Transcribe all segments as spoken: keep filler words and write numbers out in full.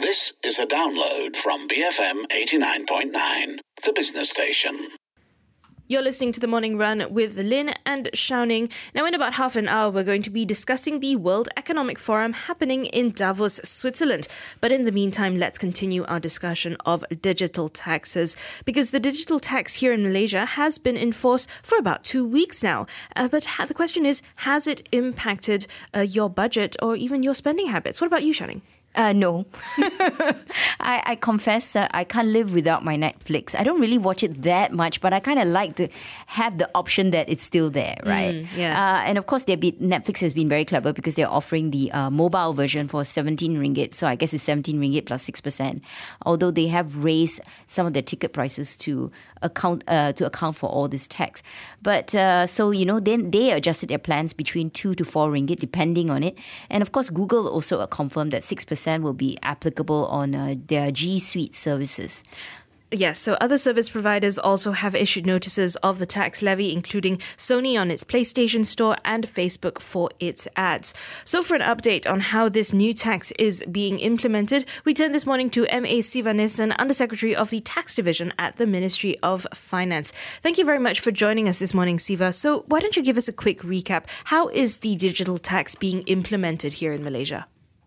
This is a download from B F M eighty-nine point nine, the business station. You're listening to The Morning Run with Lynn and Shouning. Now, in about half an hour, we're going to be discussing the World Economic Forum happening in Davos, Switzerland. But in the meantime, let's continue our discussion of digital taxes, because the digital tax here in Malaysia has been in force for about two weeks now. Uh, but ha- the question is, has it impacted uh, your budget or even your spending habits? What about you, Shouning? Uh, no. I, I confess uh, I can't live without my Netflix. I don't really watch it that much, but I kind of like to have the option that it's still there, right? Mm, yeah. Uh, and of course, be, Netflix has been very clever because they're offering the uh, mobile version for seventeen ringgit. So I guess it's seventeen ringgit plus six percent. Although they have raised some of their ticket prices to account uh, to account for all this tax. But uh, so, you know, then they adjusted their plans between two to four ringgit depending on it. And of course, Google also confirmed that six percent will be applicable on uh, their G Suite services. Yes, so other service providers also have issued notices of the tax levy, including Sony on its PlayStation Store and Facebook for its ads. So for an update on how this new tax is being implemented, we turn this morning to M A Sivanesan, Undersecretary of the Tax Division at the Ministry of Finance. Thank you very much for joining us this morning, Siva. So why don't you give us a quick recap? How is the digital tax being implemented here in Malaysia?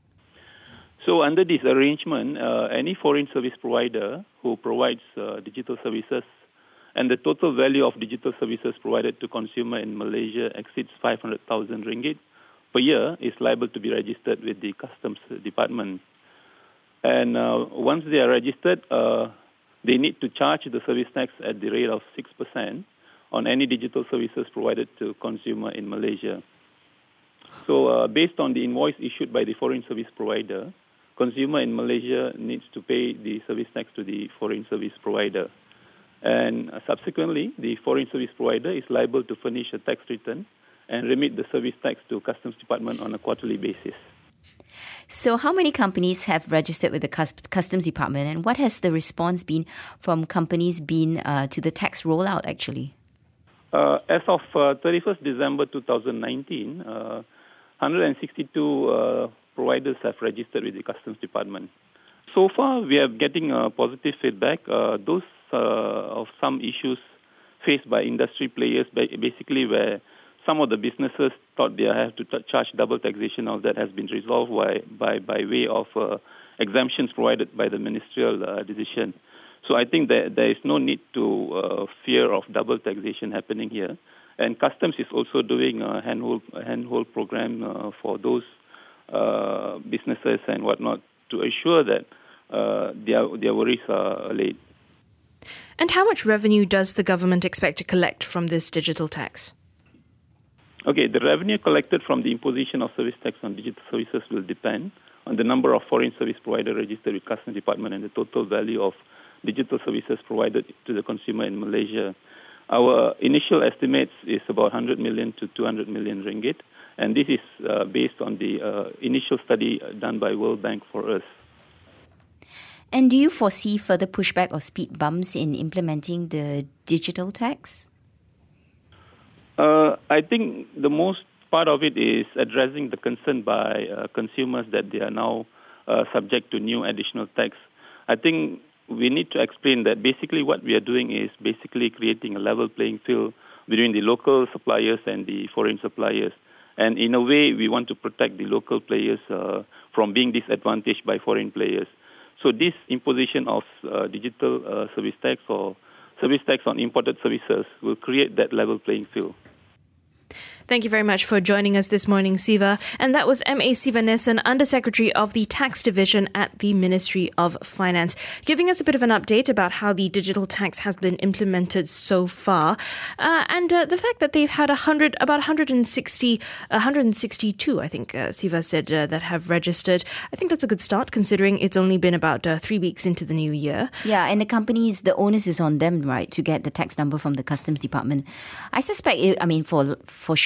So under this arrangement, uh, any foreign service provider who provides uh, digital services and the total value of digital services provided to consumer in Malaysia exceeds five hundred thousand ringgit per year is liable to be registered with the Customs Department. And uh, once they are registered, uh, they need to charge the service tax at the rate of six percent on any digital services provided to consumer in Malaysia. So uh, based on the invoice issued by the foreign service provider, consumer in Malaysia needs to pay the service tax to the foreign service provider. And subsequently, the foreign service provider is liable to furnish a tax return and remit the service tax to Customs Department on a quarterly basis. So how many companies have registered with the Customs Department, and what has the response been from companies been uh, to the tax rollout actually? Uh, as of uh, thirty-first December twenty nineteen, uh, one hundred sixty-two uh, providers have registered with the Customs Department. So far, we are getting uh, positive feedback. Uh, those uh, of some issues faced by industry players, basically where some of the businesses thought they have to t- charge double taxation, all that has been resolved by by, by way of uh, exemptions provided by the ministerial uh, decision. So I think that there is no need to uh, fear of double taxation happening here. And Customs is also doing a handhold, a handhold program uh, for those Uh, businesses and whatnot to assure that uh, their their worries are allayed. And how much revenue does the government expect to collect from this digital tax? Okay, the revenue collected from the imposition of service tax on digital services will depend on the number of foreign service providers registered with Customs Department and the total value of digital services provided to the consumer in Malaysia. Our initial estimates is about one hundred million to two hundred million ringgit. And this is uh, based on the uh, initial study done by World Bank for us. And do you foresee further pushback or speed bumps in implementing the digital tax? Uh, I think the most part of it is addressing the concern by uh, consumers that they are now uh, subject to new additional tax. I think we need to explain that basically what we are doing is basically creating a level playing field between the local suppliers and the foreign suppliers. And in a way, we want to protect the local players uh, from being disadvantaged by foreign players. So this imposition of uh, digital uh, service tax or service tax on imported services will create that level playing field. Thank you very much for joining us this morning, Siva. And that was M A Sivanesan, Undersecretary of the Tax Division at the Ministry of Finance, giving us a bit of an update about how the digital tax has been implemented so far. Uh, and uh, the fact that they've had one hundred, about one hundred sixty, one hundred sixty-two, I think uh, Siva said, uh, that have registered. I think that's a good start, considering it's only been about uh, three weeks into the new year. Yeah, and the companies, the onus is on them, right, to get the tax number from the Customs Department. I suspect, it, I mean, for for sure,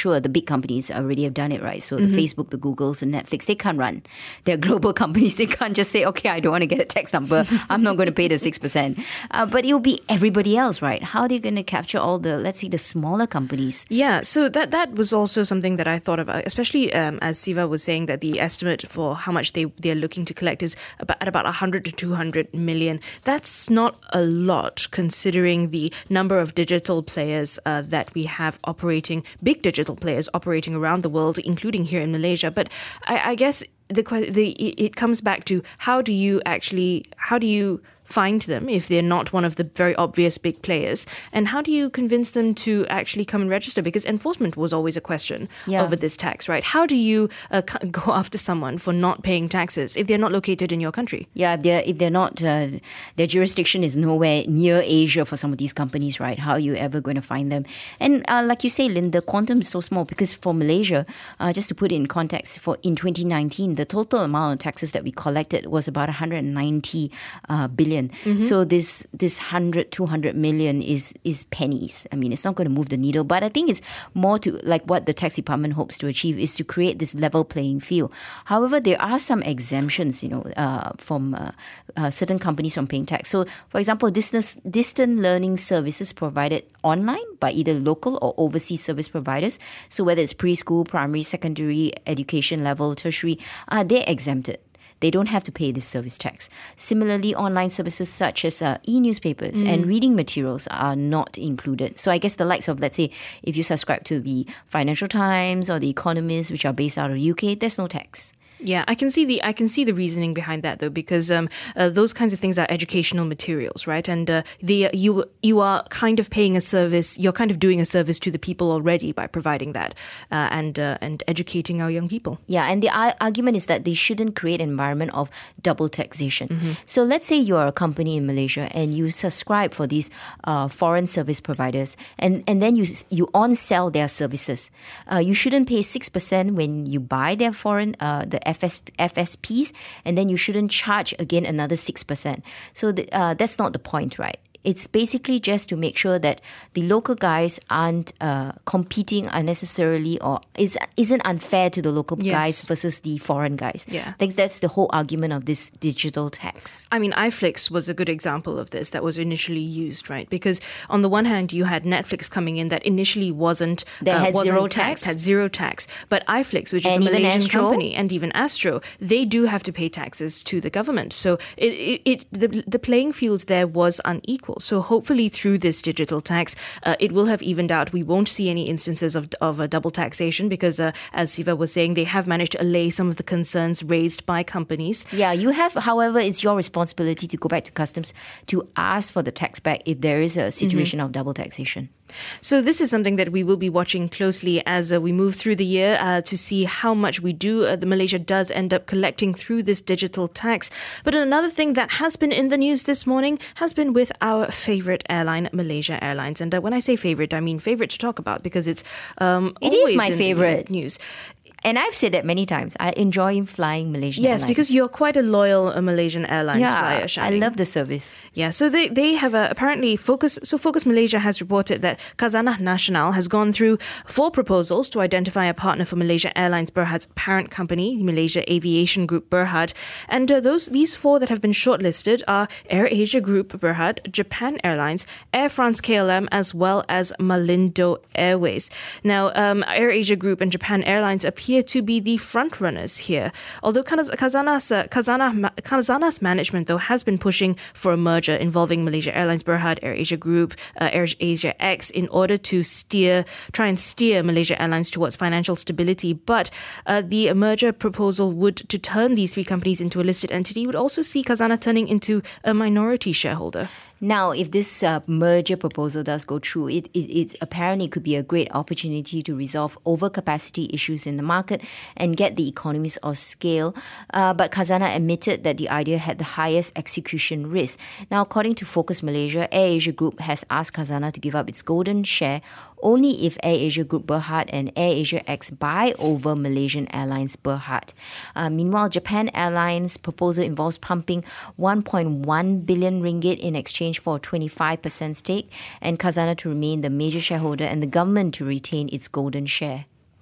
sure the big companies already have done it, right? So the mm-hmm. Facebook, the Googles, the Netflix, they can't run. They're global companies. They can't just say, okay, I don't want to get a tax number. I'm not going to pay the six percent. Uh, but it will be everybody else, right? How are they going to capture all the, let's say, the smaller companies? Yeah, so that, that was also something that I thought about, especially um, as Siva was saying that the estimate for how much they, they're looking to collect is about, at about one hundred to two hundred million. That's not a lot considering the number of digital players uh, that we have operating, big digital players operating around the world, including here in Malaysia. But I, I guess the, the it comes back to how do you actually, how do you find them if they're not one of the very obvious big players? And how do you convince them to actually come and register? Because enforcement was always a question yeah. over this tax, right? How do you uh, go after someone for not paying taxes if they're not located in your country? Yeah, if they're, if they're not, uh, their jurisdiction is nowhere near Asia for some of these companies, right? How are you ever going to find them? And uh, like you say, Lynn, the quantum is so small because for Malaysia, uh, just to put it in context, for in twenty nineteen, the total amount of taxes that we collected was about one hundred ninety uh, billion. Mm-hmm. So this this one hundred, two hundred million is is pennies. I mean, it's not going to move the needle. But I think it's more to like what the tax department hopes to achieve is to create this level playing field. However, there are some exemptions, you know, uh, from uh, uh, certain companies from paying tax. So, for example, distance distant learning services provided online by either local or overseas service providers. So whether it's preschool, primary, secondary education level, tertiary, uh, they're exempted. They don't have to pay this service tax. Similarly, online services such as uh, e-newspapers mm. and reading materials are not included. So I guess the likes of, let's say, if you subscribe to the Financial Times or the Economist, which are based out of the U K, there's no tax. Yeah, I can see the I can see the reasoning behind that though, because um, uh, those kinds of things are educational materials, right? And uh, the you you are kind of paying a service. You're kind of doing a service to the people already by providing that uh, and uh, and educating our young people. Yeah, and the ar- argument is that they shouldn't create an environment of double taxation. Mm-hmm. So let's say you're a company in Malaysia and you subscribe for these uh, foreign service providers, and, and then you you on sell their services. Uh, you shouldn't pay six percent when you buy their foreign uh, the F S, F S Ps, and then you shouldn't charge again another six percent. So the, uh, that's not the point, right? It's basically just to make sure that the local guys aren't uh, competing unnecessarily or is, isn't unfair to the local yes. guys versus the foreign guys. Yeah. I think that's the whole argument of this digital tax. I mean, iFlix was a good example of this that was initially used, right? Because on the one hand, you had Netflix coming in that initially wasn't, that uh, had wasn't zero taxed, tax. had zero tax. But iFlix, which is and a Malaysian Astro? company, and even Astro, they do have to pay taxes to the government. So it, it, it the, the playing field there was unequal. So hopefully through this digital tax, uh, it will have evened out. We won't see any instances of of a double taxation because, uh, as Siva was saying, they have managed to allay some of the concerns raised by companies. Yeah, you have, however, it's your responsibility to go back to customs to ask for the tax back if there is a situation mm-hmm. of double taxation. So this is something that we will be watching closely as uh, we move through the year uh, to see how much we do, uh, the Malaysia does end up collecting through this digital tax. But another thing that has been in the news this morning has been with our favourite airline, Malaysia Airlines. And uh, when I say favourite, I mean favourite to talk about because it's um, it always is my in favourite the news. And I've said that many times. I enjoy flying Malaysian yes, Airlines. Yes, because you're quite a loyal uh, Malaysian Airlines yeah, flyer, Shining. I love the service. Yeah, so they, they have a, apparently Focus, so Focus Malaysia has reported that Khazanah Nasional has gone through four proposals to identify a partner for Malaysia Airlines Berhad's parent company, Malaysia Aviation Group Berhad. And uh, those these four that have been shortlisted are Air Asia Group Berhad, Japan Airlines, Air France K L M, as well as Malindo Airways. Now, um, Air Asia Group and Japan Airlines appear to be the front runners here. Although Khazanah's, uh, Khazanah, Khazanah's management, though, has been pushing for a merger involving Malaysia Airlines Berhad, Air Asia Group, uh, Air Asia X in order to steer, try and steer Malaysia Airlines towards financial stability. But uh, the merger proposal would, to turn these three companies into a listed entity, would also see Khazanah turning into a minority shareholder. Now, if this uh, merger proposal does go through, it, it, it apparently could be a great opportunity to resolve overcapacity issues in the market and get the economies of scale. Uh, but Khazanah admitted that the idea had the highest execution risk. Now, according to Focus Malaysia, Air Asia Group has asked Khazanah to give up its golden share only if Air Asia Group Berhad and Air Asia X buy over Malaysian Airlines Berhad. Uh, meanwhile, Japan Airlines' proposal involves pumping one point one billion ringgit in exchange for a twenty-five percent stake and Khazanah to remain the major shareholder and the government to retain its golden share.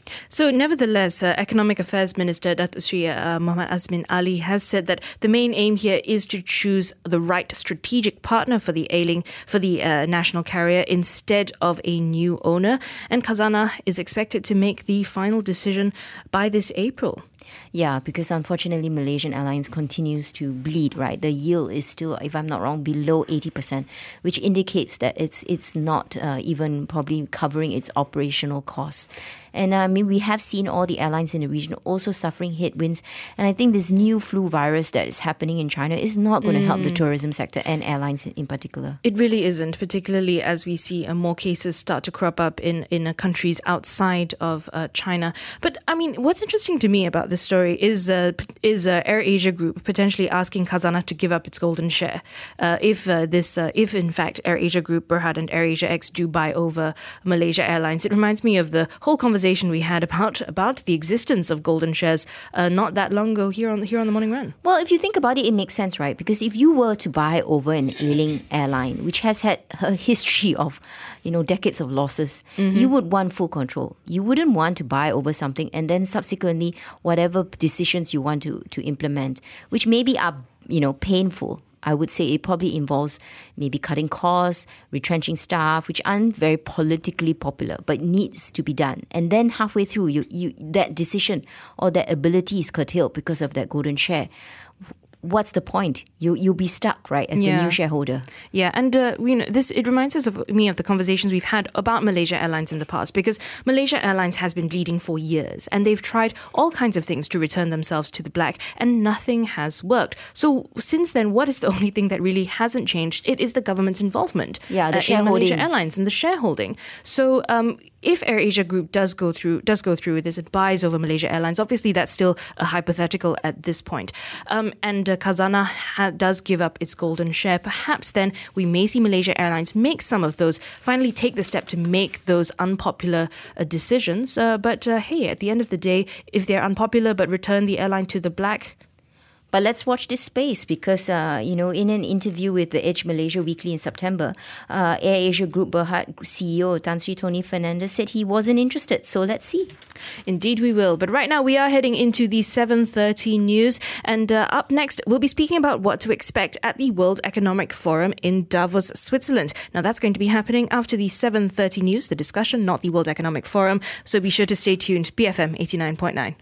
So, nevertheless, uh, Economic Affairs Minister Datuk Sri uh, Muhammad Azmin Ali has said that the main aim here is to choose the right strategic partner for the ailing for the uh, national carrier instead of a new owner. And Khazanah is expected to make the final decision by this April. Yeah, because unfortunately Malaysian Airlines continues to bleed, right? The yield is still, if I'm not wrong, below eighty percent, which indicates that it's it's not uh, even probably covering its operational costs. And uh, I mean, we have seen all the airlines in the region also suffering headwinds. And I think this new flu virus that is happening in China is not going to mm. help the tourism sector and airlines in particular. It really isn't, particularly as we see uh, more cases start to crop up in, in uh, countries outside of uh, China. But I mean, what's interesting to me about this story is uh, is uh, AirAsia Group potentially asking Khazanah to give up its golden share. Uh, if uh, this, uh, if in fact AirAsia Group, Berhad and AirAsia X do buy over Malaysia Airlines, it reminds me of the whole conversation we had about about the existence of golden shares uh, not that long ago here on here on the Morning Run. Well, if you think about it, it makes sense, right? Because if you were to buy over an ailing airline, which has had a history of, you know, decades of losses, mm-hmm. you would want full control. You wouldn't want to buy over something and then subsequently whatever decisions you want to to implement, which maybe are, you know, painful. I would say it probably involves maybe cutting costs, retrenching staff, which aren't very politically popular, but needs to be done. And then halfway through, you, you that decision or that ability is curtailed because of that golden share. What's the point? You you'll be stuck, right, as yeah. the new shareholder. Yeah, and uh, you know this. It reminds us of me of the conversations we've had about Malaysia Airlines in the past, because Malaysia Airlines has been bleeding for years, and they've tried all kinds of things to return themselves to the black, and nothing has worked. So since then, what is the only thing that really hasn't changed? It is the government's involvement. Yeah, the uh, shareholding. in Malaysia Airlines and the shareholding. So um, if AirAsia Group does go through does go through with this, it buys over Malaysia Airlines. Obviously, that's still a hypothetical at this point, um, and uh, Khazanah ha- does give up its golden share. Perhaps then we may see Malaysia Airlines make some of those, finally take the step to make those unpopular uh, decisions. Uh, but uh, hey, at the end of the day, if they're unpopular but return the airline to the black. But let's watch this space because, uh, you know, in an interview with the Edge Malaysia Weekly in September, uh, AirAsia Group Berhad C E O Tan Sri Tony Fernandez said he wasn't interested. So let's see. Indeed we will. But right now we are heading into the seven thirty news. And uh, up next, we'll be speaking about what to expect at the World Economic Forum in Davos, Switzerland. Now that's going to be happening after the seven thirty news, the discussion, not the World Economic Forum. So be sure to stay tuned. B F M eighty-nine point nine.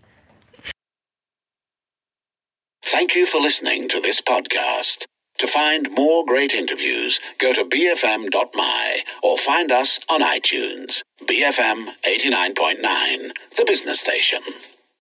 Thank you for listening to this podcast. To find more great interviews, go to b f m dot m y or find us on iTunes. B F M eighty-nine point nine, the business station.